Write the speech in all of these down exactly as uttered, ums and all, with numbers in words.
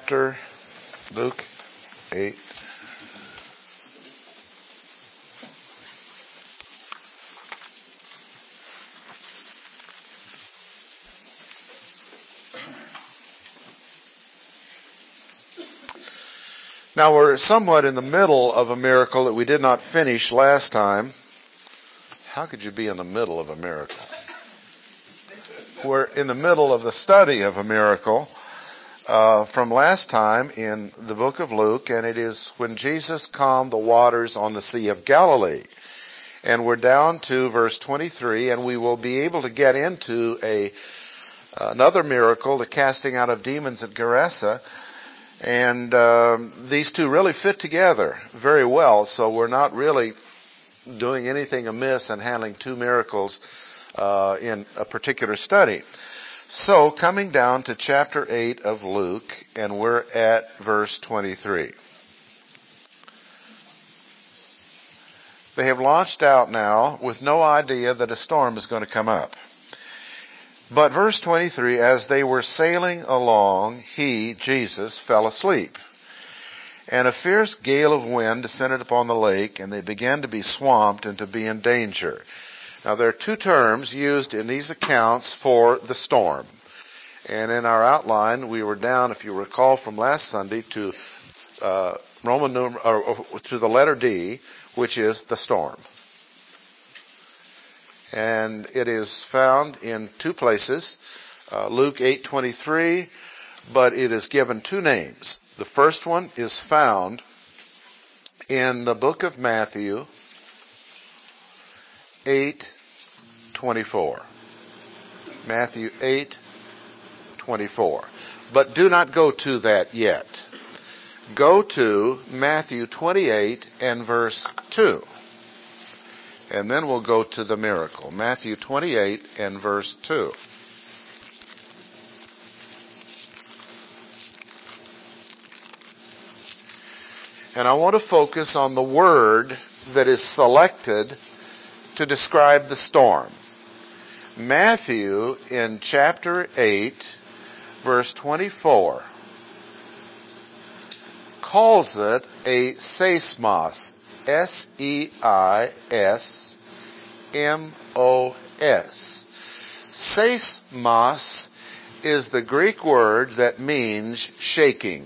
chapter, Luke eight. Now we're somewhat in the middle of a miracle that we did not finish last time. How could you be in the middle of a miracle? We're in the middle of the study of a miracle uh, from last time in the book of Luke, and it is when Jesus calmed the waters on the Sea of Galilee. And we're down to verse twenty-three, and we will be able to get into a another miracle, the casting out of demons at Gerasa. And um, these two really fit together very well, so we're not really doing anything amiss and handling two miracles uh, in a particular study. So, coming down to chapter eight of Luke, and we're at verse twenty-three. They have launched out now with no idea that a storm is going to come up. But verse twenty-three, as they were sailing along, he, Jesus, fell asleep. And a fierce gale of wind descended upon the lake, and they began to be swamped and to be in danger. Now there are two terms used in these accounts for the storm. And in our outline, we were down, if you recall from last Sunday, to uh, Roman numer- or, or to the letter D, which is the storm. And it is found in two places, uh, Luke eight twenty-three, but it is given two names. The first one is found in the book of Matthew eight twenty-four. Matthew eight twenty-four. But do not go to that yet. Go to Matthew twenty-eight and verse two. And then we'll go to the miracle. Matthew twenty-eight and verse two. And I want to focus on the word that is selected to describe the storm. Matthew in chapter eight, verse twenty-four, calls it a seismos. S E I S M O S. Seismos is the Greek word that means shaking.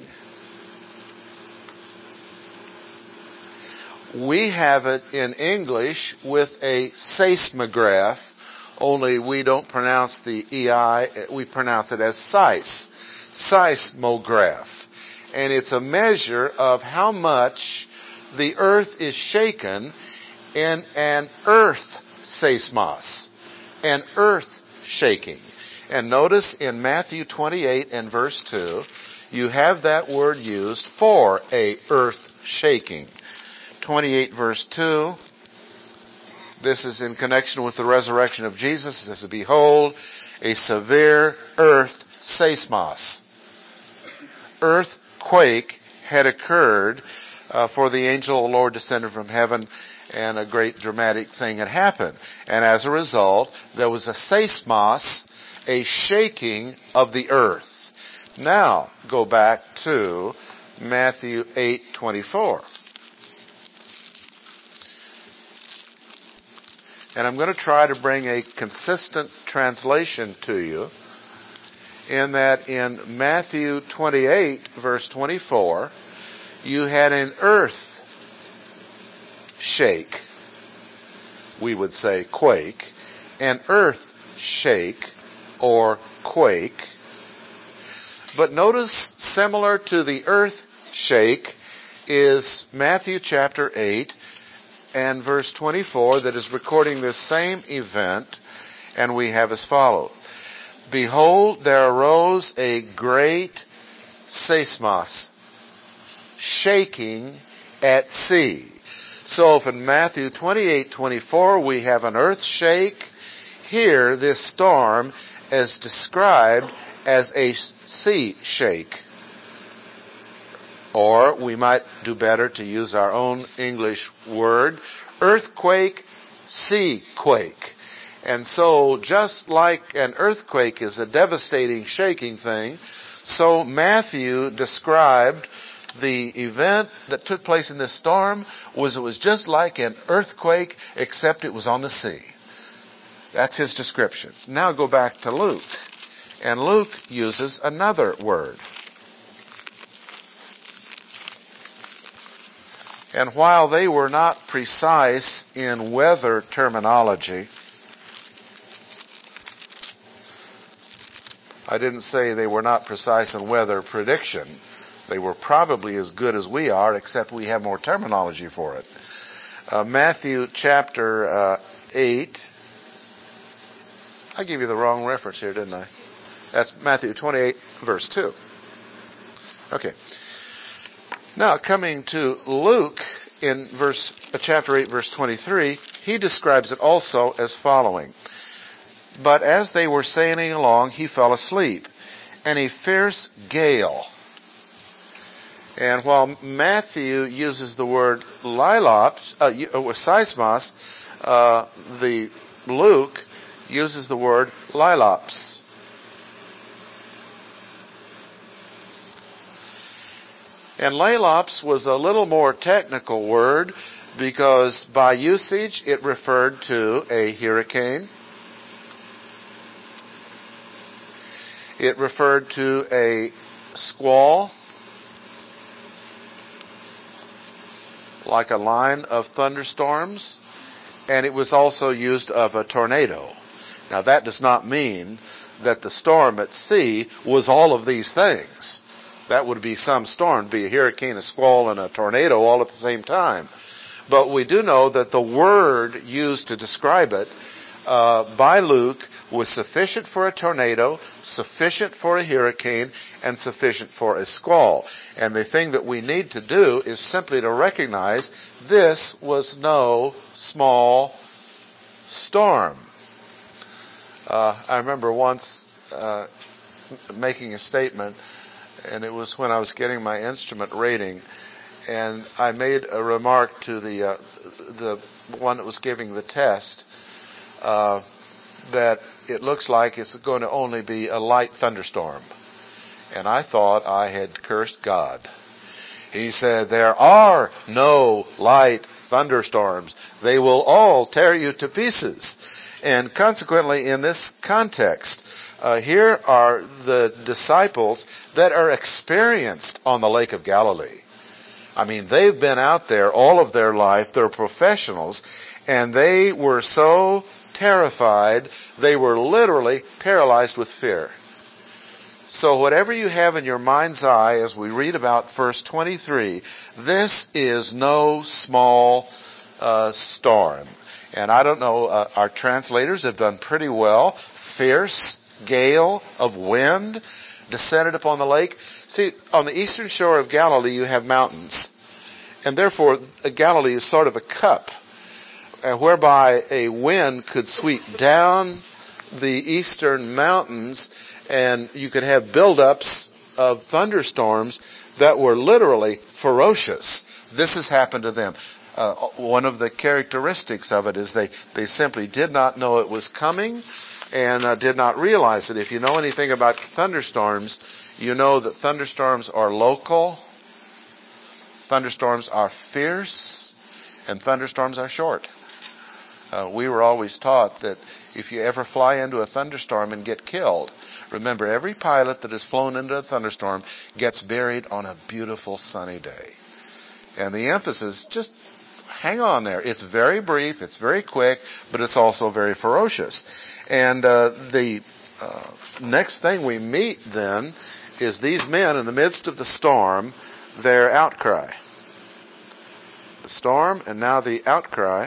We have it in English with a seismograph, only we don't pronounce the E I, we pronounce it as seis. Seismograph. And it's a measure of how much the earth is shaken in an earth seismos, an earth shaking. And notice in Matthew twenty-eight and verse two, you have that word used for a earth shaking. twenty-eight verse two, this is in connection with the resurrection of Jesus. It says, behold, a severe earth seismos. Earthquake had occurred Uh, for the angel of the Lord descended from heaven, and a great dramatic thing had happened. And as a result, there was a seismos, a shaking of the earth. Now, go back to Matthew eight twenty-four. And I'm going to try to bring a consistent translation to you, in that in Matthew twenty-eight, verse twenty-four, you had an earth shake, we would say quake, an earth shake or quake. But notice, similar to the earth shake is Matthew chapter eight and verse twenty-four that is recording this same event, and we have as follows. Behold, there arose a great seismos, shaking at sea. So if in Matthew twenty-eight twenty-four we have an earth shake, here this storm is described as a sea shake. Or we might do better to use our own English word, earthquake, sea quake. And so just like an earthquake is a devastating shaking thing, So Matthew described the event that took place in this storm was it was just like an earthquake, except it was on the sea. That's his description. Now go back to Luke. And Luke uses another word. And while they were not precise in weather terminology, I didn't say they were not precise in weather prediction. They were probably as good as we are, except we have more terminology for it. Uh, Matthew chapter uh, eight. I gave you the wrong reference here, didn't I? That's Matthew twenty-eight, verse two. Okay. Now, coming to Luke in verse uh, chapter eight, verse twenty-three, he describes it also as following. But as they were sailing along, he fell asleep, and a fierce gale. And while Matthew uses the word lilops, uh, seismos, uh, the Luke uses the word lilops. And lilops was a little more technical word because by usage it referred to a hurricane. It referred to a squall, like a line of thunderstorms, and it was also used of a tornado. Now that does not mean that the storm at sea was all of these things. That would be some storm, be a hurricane, a squall, and a tornado all at the same time. But we do know that the word used to describe it uh, by Luke was sufficient for a tornado, sufficient for a hurricane, and sufficient for a squall. And the thing that we need to do is simply to recognize this was no small storm. Uh, I remember once uh, making a statement, and it was when I was getting my instrument rating, and I made a remark to the uh, the one that was giving the test uh, that it looks like it's going to only be a light thunderstorm. And I thought I had cursed God. He said, there are no light thunderstorms. They will all tear you to pieces. And consequently, in this context, uh, here are the disciples that are experienced on the Lake of Galilee. I mean, they've been out there all of their life. They're professionals. And they were so terrified, they were literally paralyzed with fear. So whatever you have in your mind's eye as we read about verse twenty-three, this is no small uh, storm. And I don't know, uh, our translators have done pretty well. Fierce gale of wind descended upon the lake. See, on the eastern shore of Galilee you have mountains. And therefore, Galilee is sort of a cup, uh, whereby a wind could sweep down the eastern mountains, and you could have buildups of thunderstorms that were literally ferocious. This has happened to them. Uh, one of the characteristics of it is they, they simply did not know it was coming and uh, did not realize it. If you know anything about thunderstorms, you know that thunderstorms are local, thunderstorms are fierce, and thunderstorms are short. Uh, we were always taught that if you ever fly into a thunderstorm and get killed, remember, every pilot that has flown into a thunderstorm gets buried on a beautiful sunny day. And the emphasis, just hang on there. It's very brief, it's very quick, but it's also very ferocious. And uh, the uh, next thing we meet then is these men in the midst of the storm, their outcry. The storm and now the outcry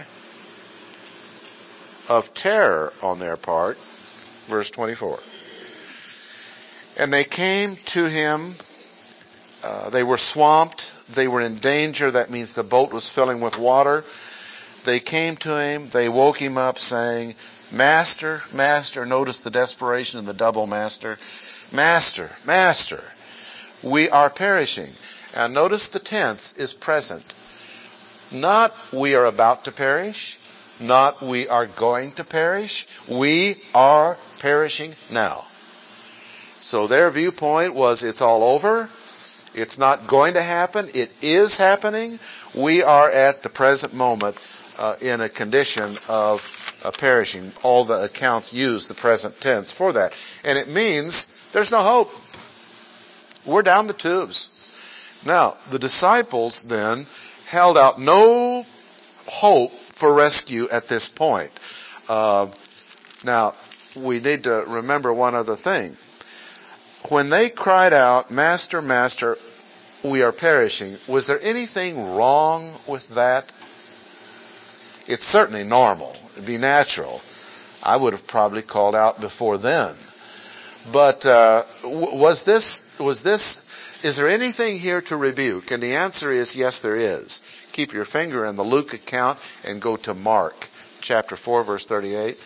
of terror on their part. Verse twenty-four. And they came to him. Uh, they were swamped. They were in danger. That means the boat was filling with water. They came to him. They woke him up saying, Master, Master. Notice the desperation and the double master. Master, Master, we are perishing. And notice the tense is present. Not we are about to perish. Not we are going to perish. We are perishing now. So their viewpoint was it's all over. It's not going to happen. It is happening. We are at the present moment uh, in a condition of uh, perishing. All the accounts use the present tense for that. And it means there's no hope. We're down the tubes. Now, the disciples then held out no hope for rescue at this point. Uh, now, we need to remember one other thing. When they cried out, Master, Master, we are perishing, was there anything wrong with that? It's certainly normal. It'd be natural. I would have probably called out before then. But uh, was this, was this, is there anything here to rebuke? And the answer is yes, there is. Keep your finger in the Luke account and go to Mark chapter four, verse thirty-eight.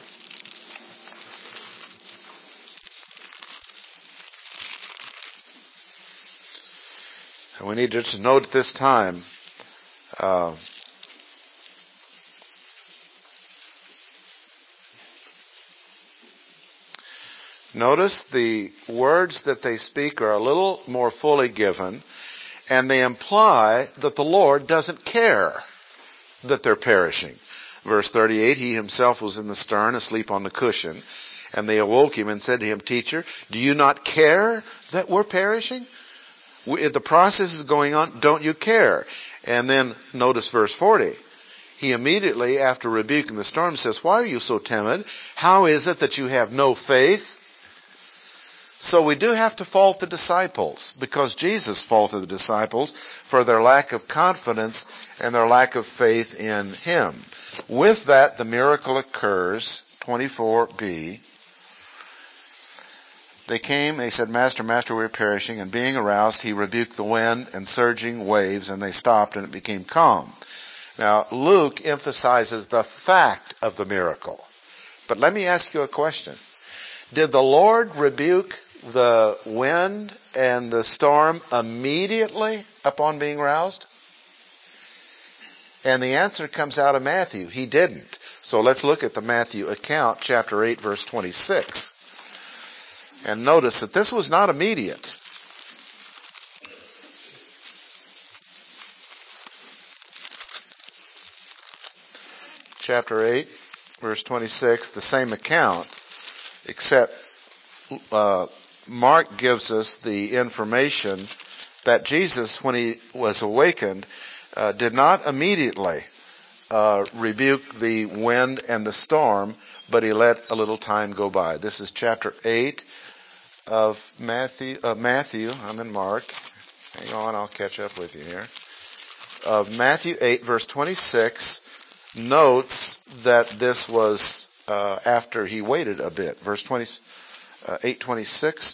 And we need to note at this time, uh, notice the words that they speak are a little more fully given, and they imply that the Lord doesn't care that they're perishing. Verse thirty-eight, he himself was in the stern, asleep on the cushion, and they awoke him and said to him, Teacher, do you not care that we're perishing? We, the process is going on, don't you care? And then notice verse forty. He immediately, after rebuking the storm, says, why are you so timid? How is it that you have no faith? So we do have to fault the disciples, because Jesus faulted the disciples for their lack of confidence and their lack of faith in him. With that, the miracle occurs, twenty-four b. They came, they said, Master, Master, we're perishing. And being aroused, he rebuked the wind and surging waves, and they stopped, and it became calm. Now, Luke emphasizes the fact of the miracle. But let me ask you a question. Did the Lord rebuke the wind and the storm immediately upon being roused? And the answer comes out of Matthew. He didn't. So let's look at the Matthew account, chapter eight, verse twenty-six. And notice that this was not immediate. Chapter eight, verse twenty-six, the same account, except uh, Mark gives us the information that Jesus, when he was awakened, uh, did not immediately uh, rebuke the wind and the storm, but he let a little time go by. This is chapter eight of Matthew. Uh, Matthew, I'm in Mark. Hang on, I'll catch up with you here. Of Matthew eight, verse twenty-six, notes that this was uh, after he waited a bit. Verse twenty, uh, eight twenty-six.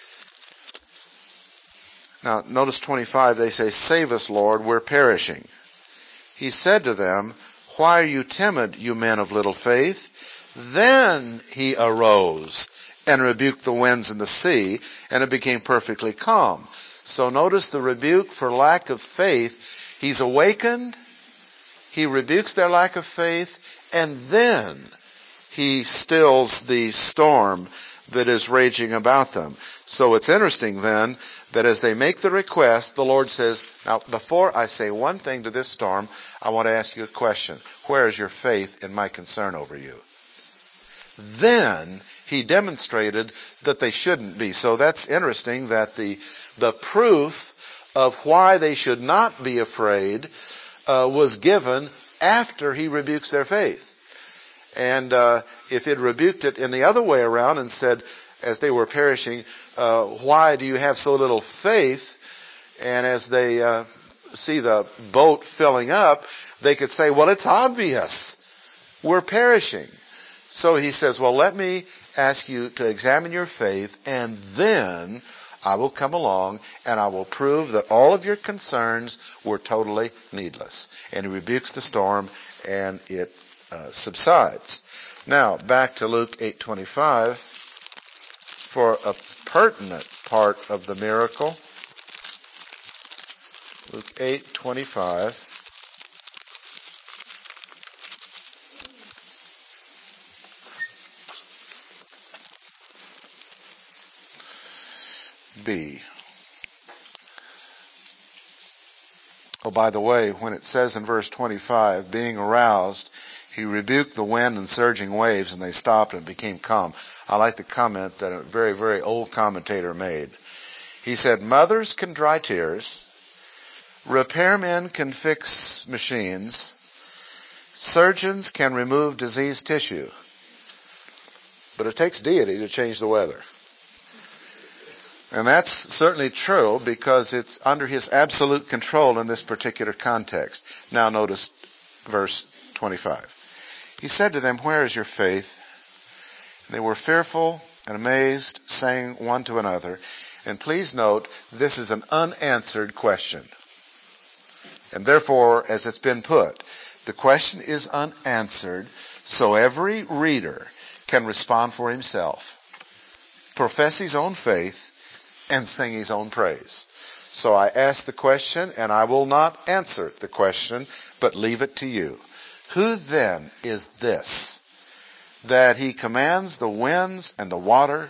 Now, notice twenty-five, they say, Save us, Lord, we're perishing. He said to them, Why are you timid, you men of little faith? Then he arose and rebuked the winds and the sea, and it became perfectly calm. So notice the rebuke for lack of faith. He's awakened, he rebukes their lack of faith, and then he stills the storm that is raging about them. So it's interesting then that as they make the request, the Lord says, now before I say one thing to this storm, I want to ask you a question. Where is your faith in my concern over you? Then he demonstrated that they shouldn't be. So that's interesting that the the proof of why they should not be afraid uh, was given after he rebukes their faith. And uh, if it rebuked it in the other way around and said, as they were perishing, uh, why do you have so little faith? And as they uh, see the boat filling up, they could say, well, it's obvious. We're perishing. So he says, well, let me ask you to examine your faith, and then I will come along and I will prove that all of your concerns were totally needless. And he rebukes the storm, and it uh, subsides. Now, back to Luke eight twenty-five for a pertinent part of the miracle. Luke eight twenty-five. be? Oh, by the way, when it says in verse twenty-five, being aroused, he rebuked the wind and surging waves, and they stopped and became calm. I like the comment that a very, very old commentator made. He said, mothers can dry tears, repairmen can fix machines, surgeons can remove diseased tissue, but it takes deity to change the weather. And that's certainly true because it's under his absolute control in this particular context. Now notice verse twenty-five. He said to them, where is your faith? They were fearful and amazed, saying one to another. And please note, this is an unanswered question. And therefore, as it's been put, the question is unanswered, so every reader can respond for himself, profess his own faith, and sing his own praise. So I ask the question, and I will not answer the question, but leave it to you. Who then is this, that he commands the winds and the water,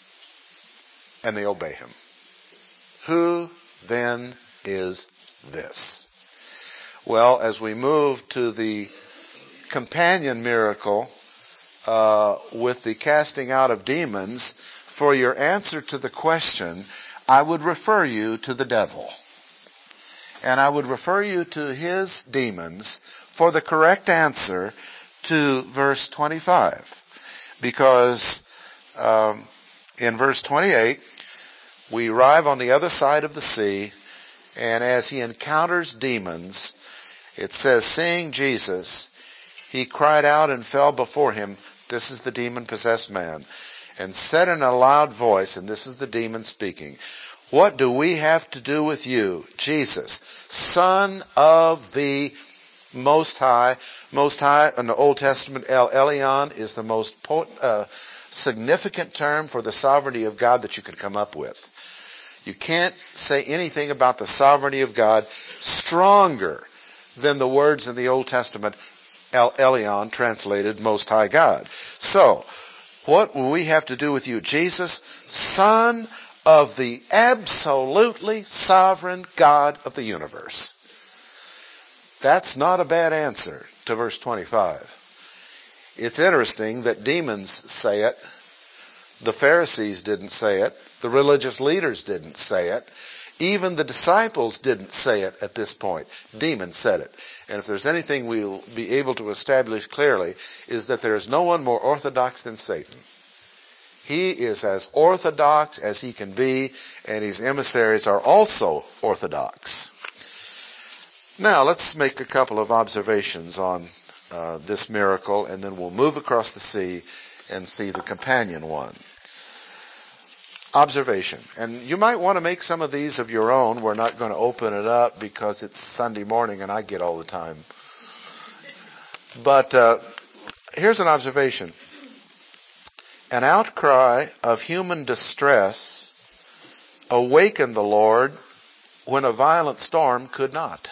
and they obey him? Who then is this? Well, as we move to the companion miracle uh, with the casting out of demons, for your answer to the question, I would refer you to the devil. And I would refer you to his demons for the correct answer to verse twenty-five. Because um, in verse twenty-eight, we arrive on the other side of the sea, and as he encounters demons, it says, seeing Jesus, he cried out and fell before him. This is the demon-possessed man. And said in a loud voice, and this is the demon speaking, what do we have to do with you, Jesus, Son of the Most High? Most High in the Old Testament, El Elyon, is the most potent, uh, significant term for the sovereignty of God that you could come up with. You can't say anything about the sovereignty of God stronger than the words in the Old Testament, El Elyon, translated Most High God. So, what will we have to do with you, Jesus, Son of the absolutely sovereign God of the universe? That's not a bad answer to verse twenty-five. It's interesting that demons say it. The Pharisees didn't say it. The religious leaders didn't say it. Even the disciples didn't say it at this point. Demons said it. And if there's anything we'll be able to establish clearly, is that there is no one more orthodox than Satan. He is as orthodox as he can be, and his emissaries are also orthodox. Now, let's make a couple of observations on uh, this miracle, and then we'll move across the sea and see the companion one. Observation. And you might want to make some of these of your own. We're not going to open it up because it's Sunday morning and I get all the time. But uh, here's an observation. An outcry of human distress awakened the Lord when a violent storm could not.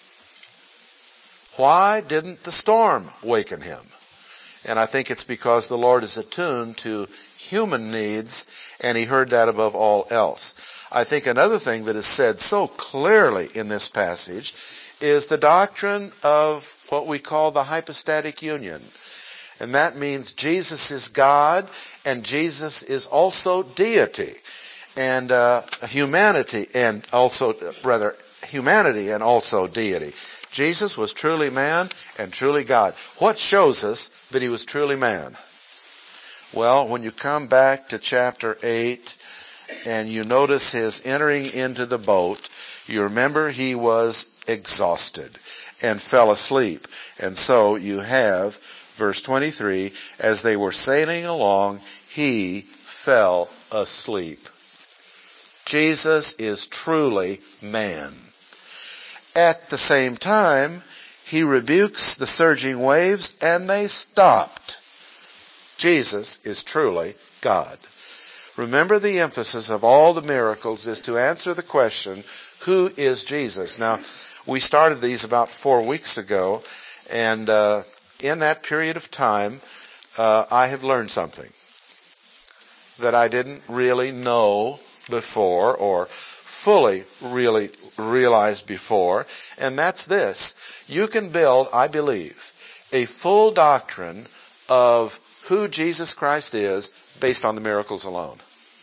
Why didn't the storm waken him? And I think it's because the Lord is attuned to human needs, and he heard that above all else. I think another thing that is said so clearly in this passage is the doctrine of what we call the hypostatic union. And that means Jesus is God, and Jesus is also deity, and uh, humanity, and also, rather, humanity and also deity. Jesus was truly man and truly God. What shows us that he was truly man? Well, when you come back to chapter eight and you notice his entering into the boat, you remember he was exhausted and fell asleep. And so you have, verse twenty-three, as they were sailing along, he fell asleep. Jesus is truly man. At the same time, he rebukes the surging waves and they stopped. Jesus is truly God. Remember, the emphasis of all the miracles is to answer the question, who is Jesus? Now, we started these about four weeks ago, and uh, in that period of time, uh, I have learned something that I didn't really know before or fully really realized before, and that's this. You can build, I believe, a full doctrine of who Jesus Christ is based on the miracles alone.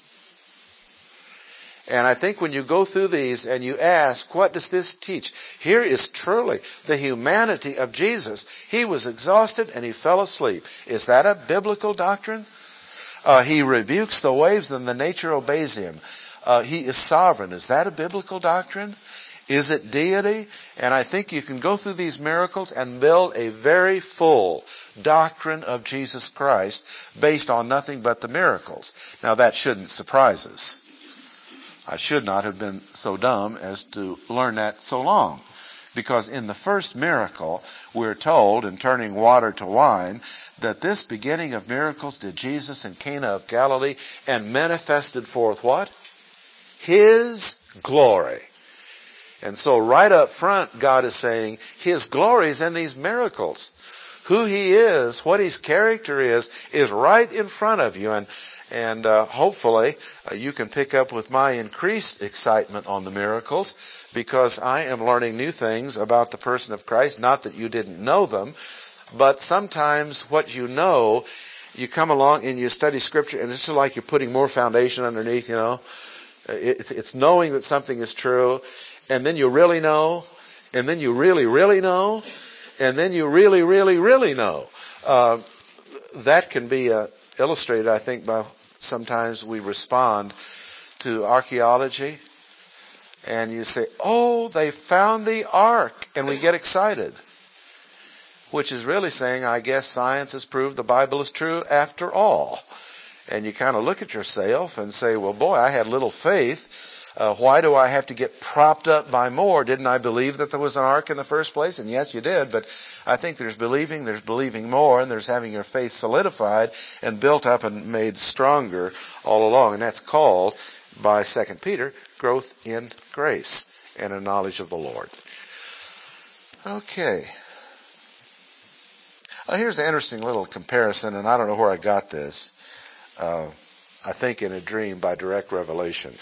And I think when you go through these and you ask, what does this teach? Here is truly the humanity of Jesus. He was exhausted and he fell asleep. Is that a biblical doctrine? Uh, he rebukes the waves and the nature obeys him. Uh, he is sovereign. Is that a biblical doctrine? Is it deity? And I think you can go through these miracles and build a very full doctrine of Jesus Christ based on nothing but the miracles. Now that shouldn't surprise us. I should not have been so dumb as to learn that so long. Because in the first miracle, we're told, in turning water to wine, that this beginning of miracles did Jesus in Cana of Galilee and manifested forth what? His glory. And so right up front, God is saying His glory is in these miracles. Who He is, what His character is, is right in front of you. And And uh, hopefully uh, you can pick up with my increased excitement on the miracles, because I am learning new things about the person of Christ. Not that you didn't know them, but sometimes what you know, you come along and you study Scripture, and it's just like you're putting more foundation underneath, you know. It's, it's knowing that something is true, and then you really know, and then you really, really know, and then you really, really, really know. Uh, that can be uh, illustrated, I think, by sometimes we respond to archaeology and you say, oh, they found the ark, and we get excited. Which is really saying, I guess science has proved the Bible is true after all. And you kind of look at yourself and say, well, boy, I had little faith. Uh, why do I have to get propped up by more? Didn't I believe that there was an ark in the first place? And yes, you did, but I think there's believing, there's believing more, and there's having your faith solidified and built up and made stronger all along. And that's called, by Second Peter, growth in grace and a knowledge of the Lord. Okay. Uh, here's an interesting little comparison, and I don't know where I got this. Uh, I think in a dream by direct revelation.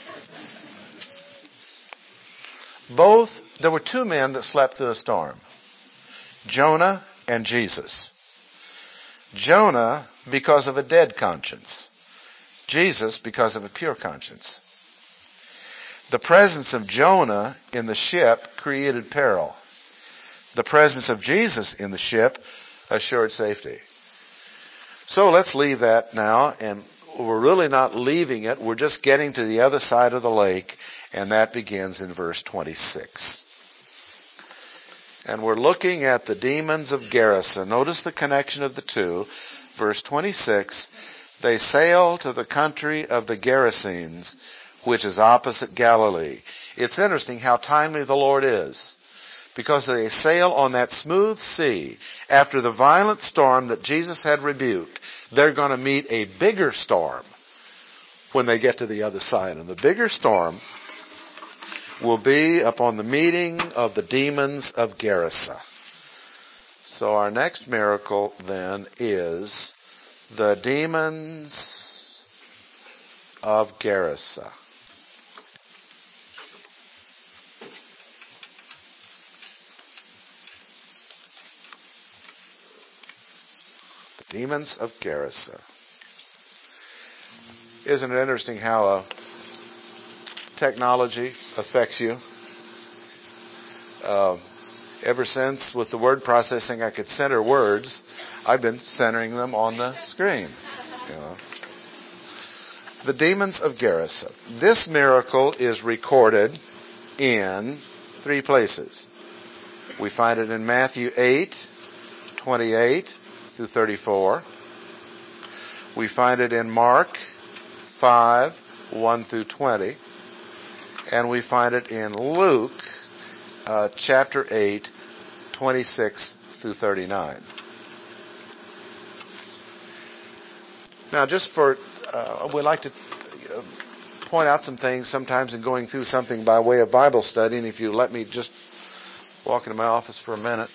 Both, there were two men that slept through a storm. Jonah and Jesus. Jonah because of a dead conscience. Jesus because of a pure conscience. The presence of Jonah in the ship created peril. The presence of Jesus in the ship assured safety. So let's leave that now, and we're really not leaving it. We're just getting to the other side of the lake, and that begins in verse twenty-six. And we're looking at the demons of Gerasa. Notice the connection of the two. Verse twenty-six, they sail to the country of the Gerasenes, which is opposite Galilee. It's interesting how timely the Lord is, because they sail on that smooth sea. After the violent storm that Jesus had rebuked, they're going to meet a bigger storm when they get to the other side. And the bigger storm will be upon the meeting of the demons of Gerasa. So our next miracle then is the demons of Gerasa. The demons of Gerasa. Isn't it interesting how uh, technology affects you? Uh, ever since with the word processing I could center words, I've been centering them on the screen. You know. The demons of Gerasa. This miracle is recorded in three places. We find it in Matthew eight, twenty-eight through thirty-four. We find it in Mark five, one through twenty. And we find it in Luke uh, chapter eight, twenty-six through thirty-nine. Now, just for, uh, we like to uh, point out some things sometimes in going through something by way of Bible study, and if you let me just walk into my office for a minute.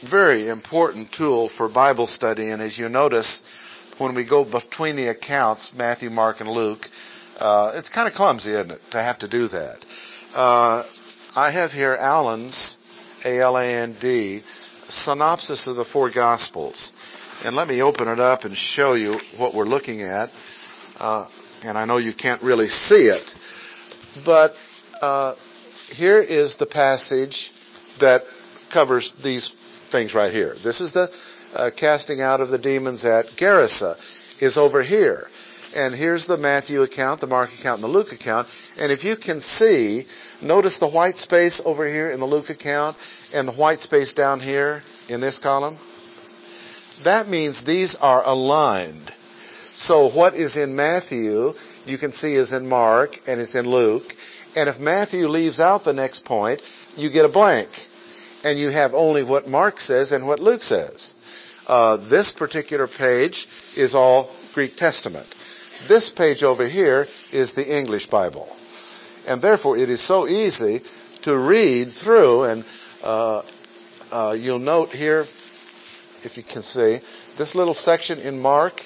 very important tool for Bible study. And as you notice, when we go between the accounts, Matthew, Mark, and Luke, uh, it's kind of clumsy, isn't it, to have to do that. Uh, I have here Allen's, A L A N D, synopsis of the four Gospels. And let me open it up and show you what we're looking at. Uh, and I know you can't really see it. But uh, here is the passage that covers these things right here. This is the uh, casting out of the demons at Gerasa is over here. And here's the Matthew account, the Mark account, and the Luke account. And if you can see, notice the white space over here in the Luke account and the white space down here in this column. That means these are aligned. So what is in Matthew, you can see is in Mark and it's in Luke. And if Matthew leaves out the next point, you get a blank. And you have only what Mark says and what Luke says. Uh, this particular page is all Greek Testament. This page over here is the English Bible. And therefore it is so easy to read through. And uh, uh, you'll note here, if you can see, this little section in Mark,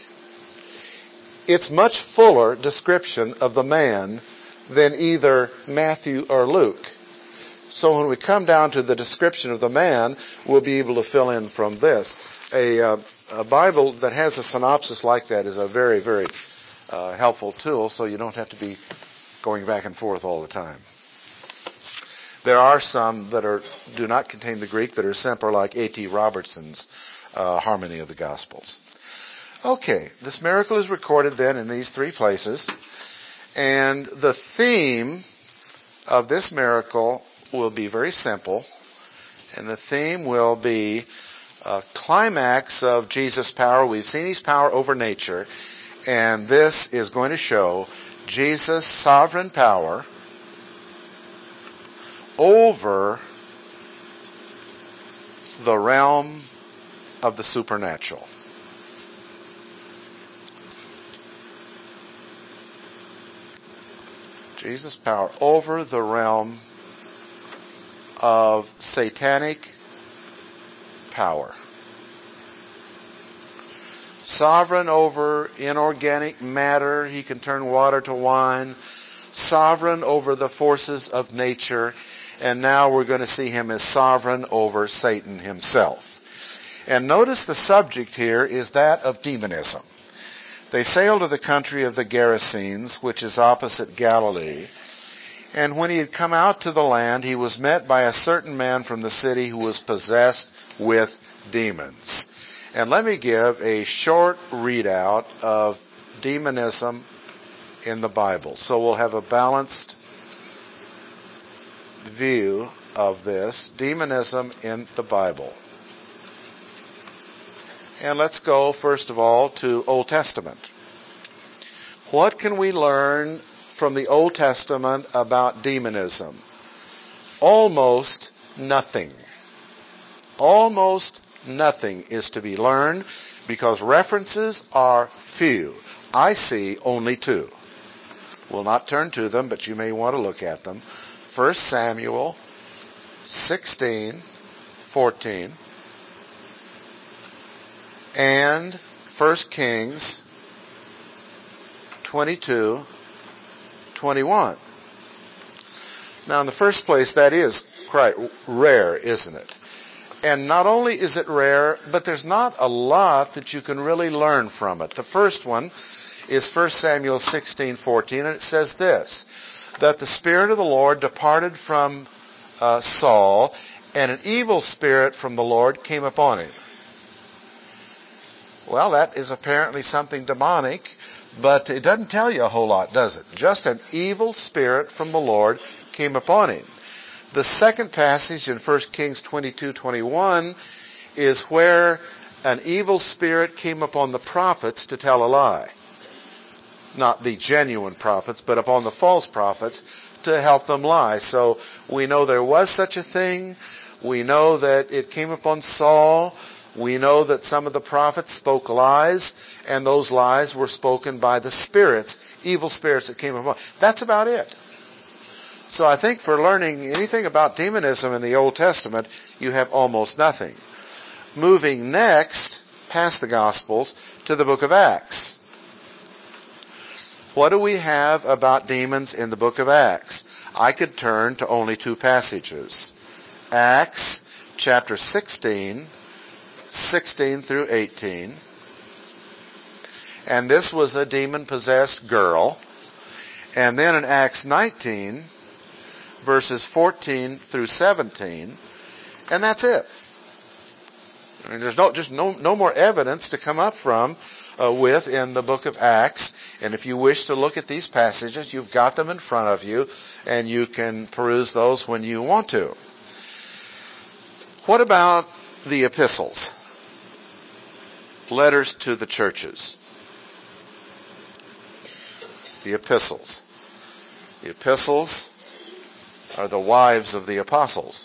it's much fuller description of the man than either Matthew or Luke. So when we come down to the description of the man, we'll be able to fill in from this. A, uh, a Bible that has a synopsis like that is a very, very uh, helpful tool, so you don't have to be going back and forth all the time. There are some that are do not contain the Greek that are simpler, like A T Robertson's uh, Harmony of the Gospels. Okay, this miracle is recorded then in these three places, and the theme of this miracle will be very simple, and the theme will be a climax of Jesus' power. We've seen his power over nature, and this is going to show Jesus' sovereign power over the realm of the supernatural. Jesus' power over the realm of satanic power. Sovereign over inorganic matter. He can turn water to wine. Sovereign over the forces of nature. And now we're going to see him as sovereign over Satan himself. And notice the subject here is that of demonism. They sailed to the country of the Gerasenes, which is opposite Galilee. And when he had come out to the land, he was met by a certain man from the city who was possessed with demons. And let me give a short readout of demonism in the Bible. So we'll have a balanced view of this. Demonism in the Bible. And let's go, first of all, to Old Testament. What can we learn from the Old Testament about demonism? Almost nothing. Almost nothing is to be learned because references are few. I see only two. We'll not turn to them, but you may want to look at them. First Samuel sixteen, fourteen. And First Kings twenty-two, twenty-one. Now in the first place, that is quite rare, isn't it? And not only is it rare, but there's not a lot that you can really learn from it. The first one is First Samuel sixteen, fourteen, and it says this, that the Spirit of the Lord departed from uh, Saul, and an evil spirit from the Lord came upon him. Well, that is apparently something demonic, but it doesn't tell you a whole lot, does it? Just an evil spirit from the Lord came upon him. The second passage in First Kings twenty-two, twenty-one is where an evil spirit came upon the prophets to tell a lie. Not the genuine prophets, but upon the false prophets to help them lie. So we know there was such a thing. We know that it came upon Saul. We know that some of the prophets spoke lies, and those lies were spoken by the spirits, evil spirits that came upon. That's about it. So I think for learning anything about demonism in the Old Testament, you have almost nothing. Moving next, past the Gospels, to the book of Acts. What do we have about demons in the book of Acts? I could turn to only two passages. Acts chapter sixteen, sixteen through eighteen. And this was a demon-possessed girl. And then in Acts nineteen, verses fourteen through seventeen. And that's it. I mean, there's no, just no, no more evidence to come up from uh, with in the book of Acts. And if you wish to look at these passages, you've got them in front of you, and you can peruse those when you want to. What about the epistles? Letters to the churches. The epistles. The epistles are the wives of the apostles.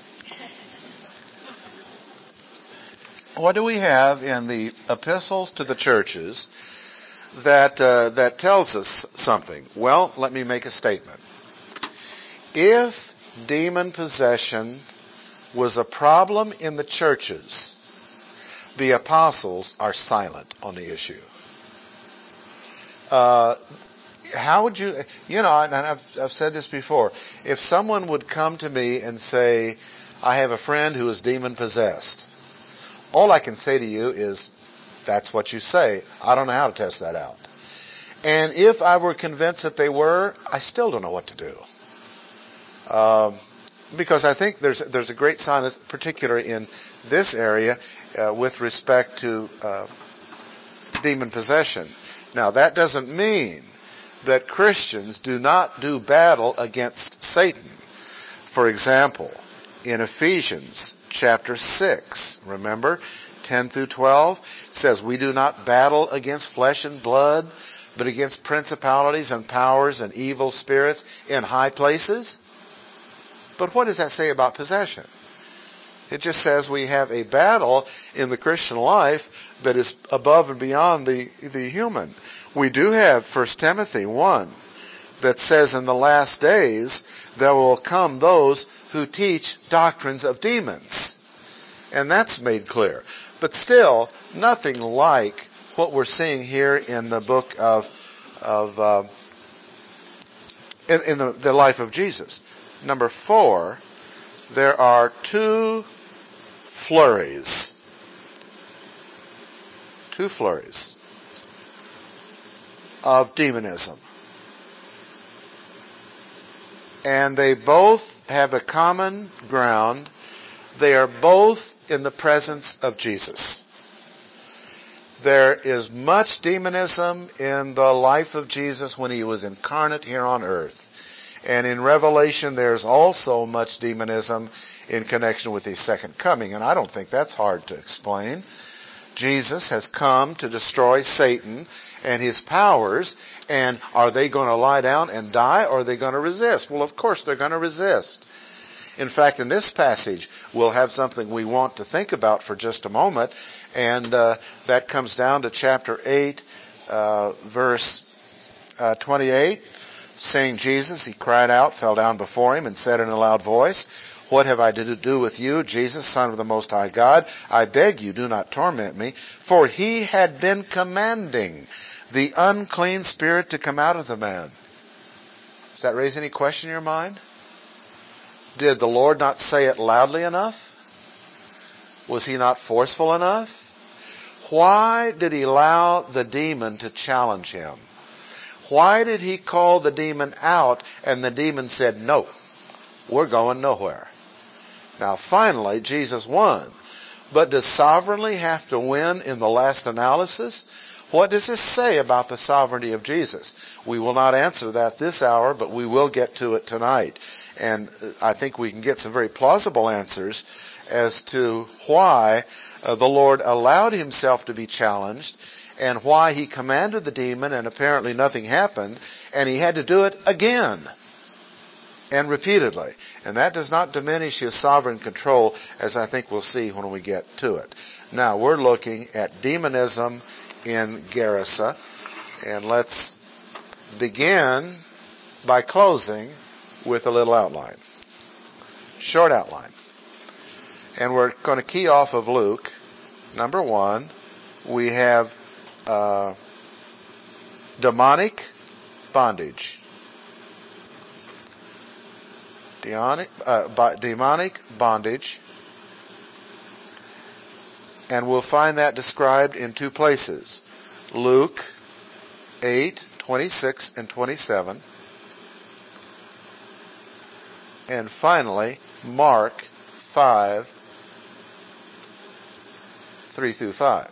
What do we have in the epistles to the churches that uh, that tells us something? Well, let me make a statement. If demon possession was a problem in the churches, the apostles are silent on the issue. Uh, how would you, you know, and I've, I've said this before, if someone would come to me and say, I have a friend who is demon possessed, all I can say to you is, that's what you say. I don't know how to test that out. And if I were convinced that they were, I still don't know what to do. Um, because I think there's there's a great sign, particularly in this area, uh, with respect to uh, demon possession. Now, that doesn't mean that Christians do not do battle against Satan. For example, in Ephesians chapter six, remember, ten through twelve, says we do not battle against flesh and blood, but against principalities and powers and evil spirits in high places. But what does that say about possession? It just says we have a battle in the Christian life that is above and beyond the, the human. We do have First Timothy one that says in the last days there will come those who teach doctrines of demons. And that's made clear. But still, nothing like what we're seeing here in the book of, of uh, in, in the, the life of Jesus. Number four, there are two flurries. Two flurries of demonism. And they both have a common ground. They are both in the presence of Jesus. There is much demonism in the life of Jesus when he was incarnate here on earth. And in Revelation, there's also much demonism in connection with his second coming. And I don't think that's hard to explain. Jesus has come to destroy Satan and his powers. And are they going to lie down and die, or are they going to resist? Well, of course they're going to resist. In fact, in this passage, we'll have something we want to think about for just a moment. And uh, that comes down to chapter eight, uh, verse uh, twenty-eight. Saying Jesus, he cried out, fell down before him, and said in a loud voice, what have I to do with you, Jesus, Son of the Most High God? I beg you, do not torment me. For he had been commanding the unclean spirit to come out of the man. Does that raise any question in your mind? Did the Lord not say it loudly enough? Was he not forceful enough? Why did he allow the demon to challenge him? Why did he call the demon out and the demon said, no, we're going nowhere? Now finally, Jesus won. But does sovereignty have to win in the last analysis? What does this say about the sovereignty of Jesus? We will not answer that this hour, but we will get to it tonight. And I think we can get some very plausible answers as to why uh, the Lord allowed himself to be challenged, and why he commanded the demon and apparently nothing happened, and he had to do it again and repeatedly. And that does not diminish his sovereign control, as I think we'll see when we get to it. Now, we're looking at demonism in Gerasa, and let's begin by closing with a little outline. Short outline. And we're going to key off of Luke Number one, we have uh, demonic bondage. Demonic, uh, demonic bondage. And we'll find that described in two places. Luke eight, twenty-six and twenty-seven. And finally, Mark five, three through five.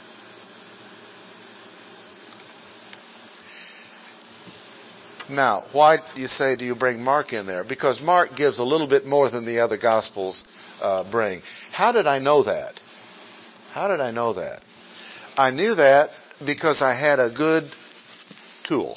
Now, why do you say, do you bring Mark in there? Because Mark gives a little bit more than the other Gospels uh, bring. How did I know that? How did I know that? I knew that because I had a good tool.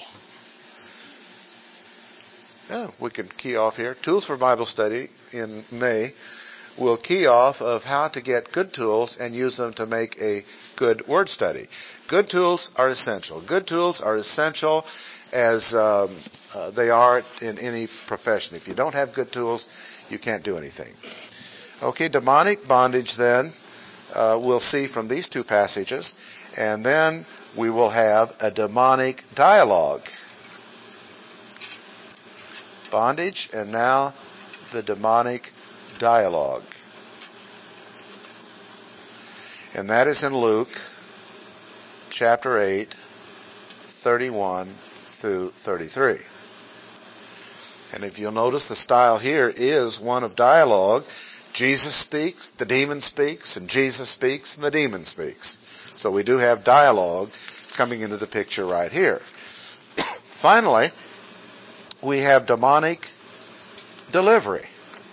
Oh, we can key off here. Tools for Bible Study in May. We'll key off of how to get good tools and use them to make a good word study. Good tools are essential. Good tools are essential as um, uh, they are in any profession. If you don't have good tools, you can't do anything. Okay, demonic bondage then uh, we'll see from these two passages, and then we will have a demonic dialogue. Bondage, and now the demonic dialogue. And that is in Luke chapter eight, thirty-one through thirty-three. And if you'll notice, the style here is one of dialogue. Jesus speaks, the demon speaks, and Jesus speaks, and the demon speaks. So we do have dialogue coming into the picture right here. Finally, we have demonic delivery.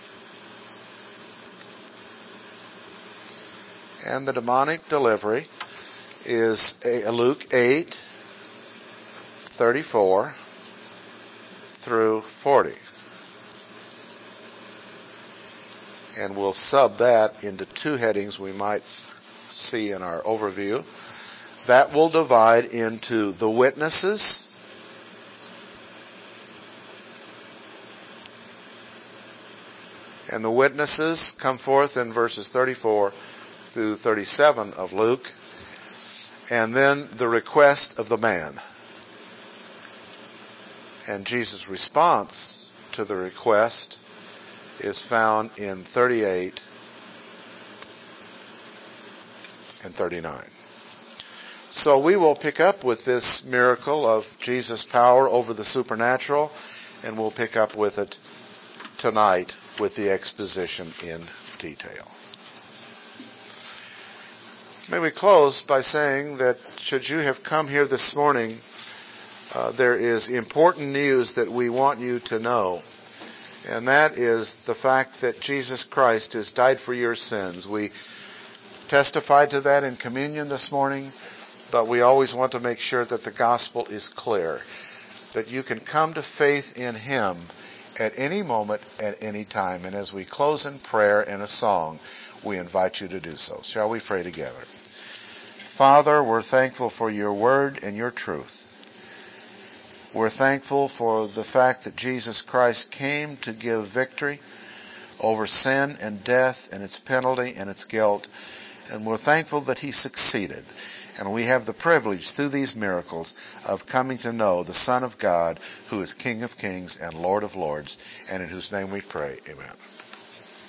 And the demonic delivery is a Luke eight, thirty-four through forty. And we'll sub that into two headings we might see in our overview. That will divide into the witnesses, and the witnesses come forth in verses thirty-four through thirty-seven of Luke, and then the request of the man. And Jesus' response to the request is found in thirty-eight and thirty-nine. So we will pick up with this miracle of Jesus' power over the supernatural, and we'll pick up with it tonight with the exposition in detail. May we close by saying that should you have come here this morning, uh, there is important news that we want you to know. And that is the fact that Jesus Christ has died for your sins. We testified to that in communion this morning, but we always want to make sure that the gospel is clear, that you can come to faith in Him at any moment, at any time. And as we close in prayer and a song, we invite you to do so. Shall we pray together? Father, we're thankful for your word and your truth. We're thankful for the fact that Jesus Christ came to give victory over sin and death and its penalty and its guilt. And we're thankful that He succeeded. And we have the privilege through these miracles of coming to know the Son of God, who is King of Kings and Lord of Lords, and in whose name we pray. Amen.